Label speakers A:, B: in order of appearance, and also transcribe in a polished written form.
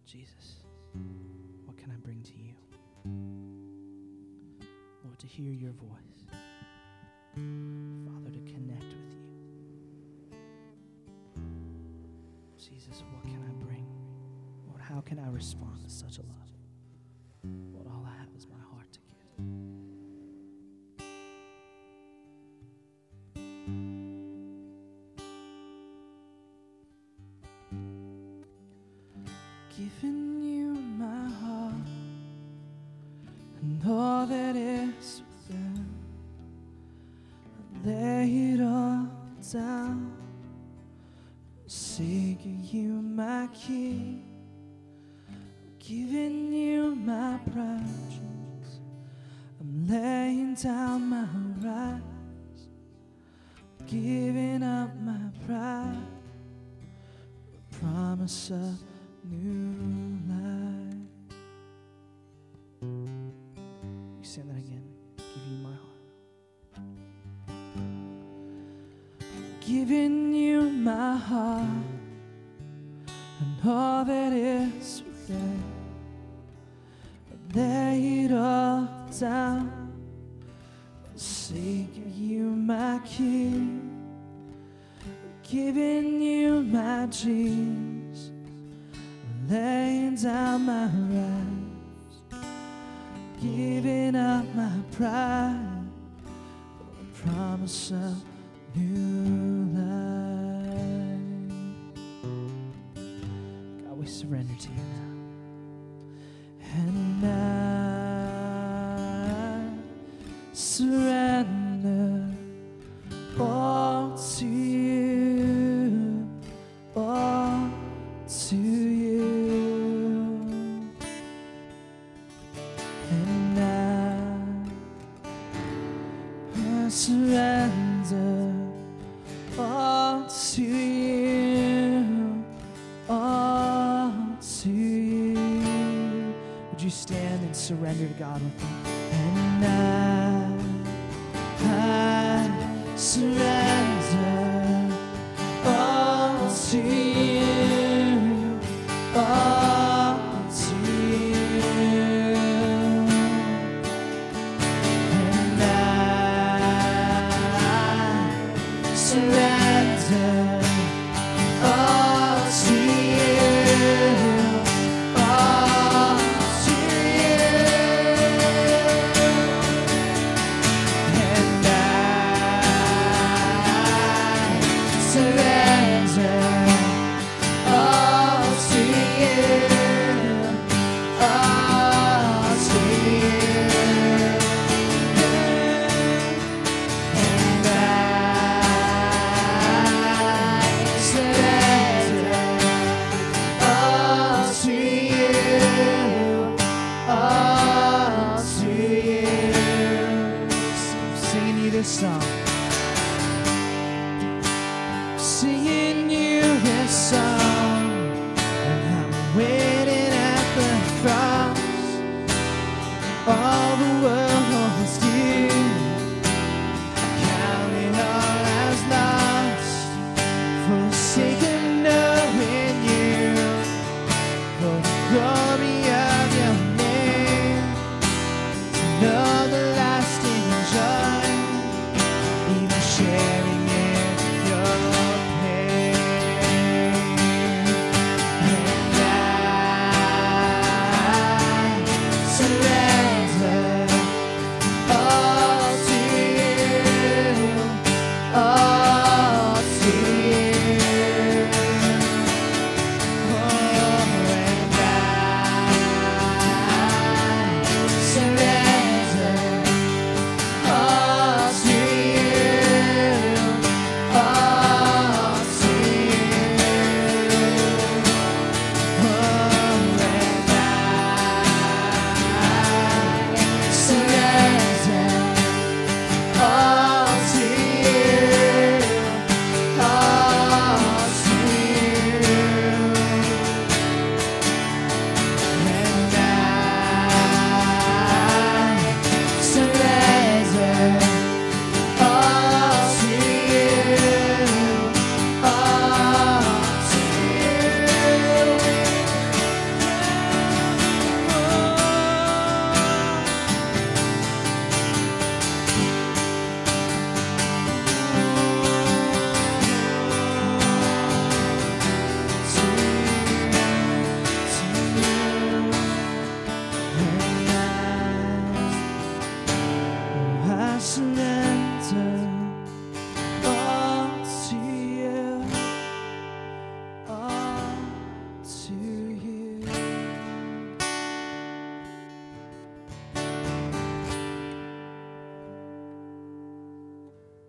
A: Jesus, what can I bring to you? Lord, to hear your voice. Father, to connect with you. Jesus, what can I bring? Lord, how can I respond to such a love? Lord, all I have is my heart to give. Giving you my heart and all that is within. I lay it all down, seeking you, my King. Giving you my pride, Jesus. I'm laying down my rights, giving up my pride, the promise of new life. You sing that again. Give you my heart. Giving you my heart and all that is within. I lay it all down, seeking you, my King. Giving you my dreams, laying down my rights, giving up my pride for the promise of new life. God, we surrender to you now. And I surrender all to you, all to you. And I surrender all to you, all to you. Would you stand and surrender to God with me? And I surrender all to you, all to you. And I surrender all to you, all to you. And this song, singing you this song, and I'm waiting.